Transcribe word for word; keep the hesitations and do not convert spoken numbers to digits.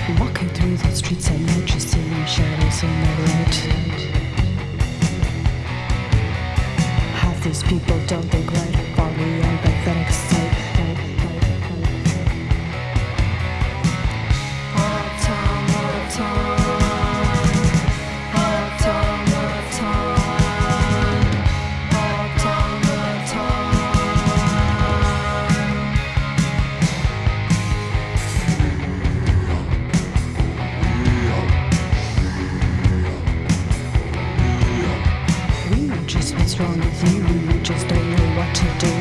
Walking through the streets at night, just seeing shadows in the light. Half these people don't think right, folly and pathetic sight. All time, all time, all time, all time, all time, all time. We know just what's wrong with you, we just don't know what to do.